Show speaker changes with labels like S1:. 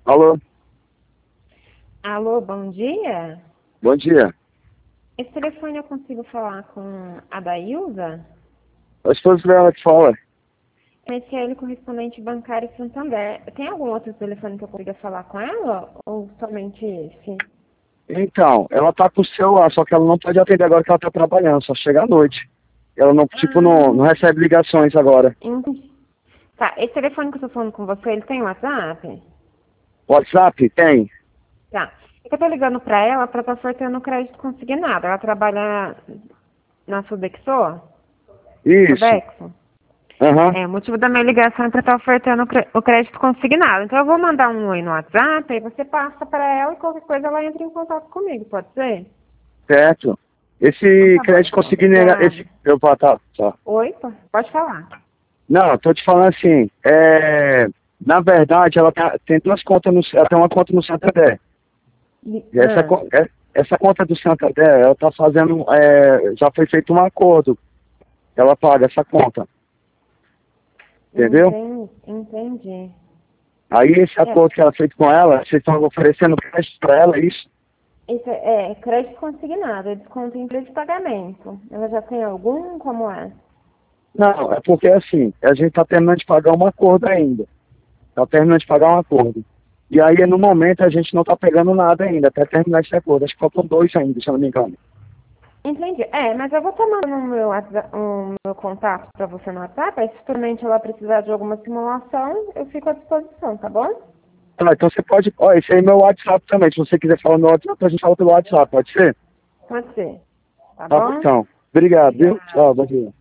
S1: Alô?
S2: Alô, bom dia.
S1: Bom dia.
S2: Esse telefone eu consigo falar com a Dailza?
S1: A esposa dela que fala.
S2: Esse é ele correspondente bancário Santander. Tem algum outro telefone que eu consiga falar com ela? Ou somente esse?
S1: Então, ela tá com o celular, só que ela não pode atender agora que ela tá trabalhando, só chega à noite. Ela não, tipo, não
S2: Ah,
S1: recebe ligações agora.
S2: entendi. Tá, esse telefone que eu tô falando com você, ele tem WhatsApp?
S1: WhatsApp? Tem.
S2: Tá. É que eu tô ligando pra ela pra estar sorteando crédito consignado. Ela trabalha na Sodexo?
S1: Isso.
S2: Sodexo?
S1: Aham.
S2: É, o motivo da minha ligação é para estar ofertando o crédito consignado. Então eu vou mandar um oi no WhatsApp, aí você passa para ela e qualquer coisa ela entra em contato comigo, pode ser?
S1: Certo.
S2: Então
S1: Esse
S2: tá bom,
S1: crédito
S2: então.
S1: consignado,
S2: Obrigada.
S1: tá.
S2: Oi, pode falar.
S1: Não, eu tô te falando assim, na verdade, tem duas contas, ela tem uma conta no Santander. E
S2: Ah,
S1: essa conta do Santander, ela tá fazendo, já foi feito um acordo. Ela paga essa conta, entendeu?
S2: entendi.
S1: Aí esse
S2: É,
S1: acordo que ela fez com ela, vocês estão oferecendo crédito para ela, isso?
S2: isso é crédito consignado, é desconto em empresa de pagamento. Ela já tem algum? Como é?
S1: Não, é porque assim, a gente está terminando de pagar um acordo ainda. Está terminando de pagar um acordo. E aí, no momento, a gente não está pegando nada ainda, até terminar esse acordo. Acho que faltam dois ainda, se eu não me engano.
S2: Entendi. É, mas eu vou estar mandando o meu contato para você no WhatsApp, aí se futuramente ela precisar de alguma simulação, eu fico à disposição, tá bom?
S1: Ah, então você pode. Ó, esse aí é meu WhatsApp também. Se você quiser falar no WhatsApp, a gente fala pelo WhatsApp, pode ser?
S2: Pode ser. Tá
S1: Tá bom,
S2: bom?
S1: então. Obrigado, viu?
S2: Obrigada.
S1: Tchau, bom dia.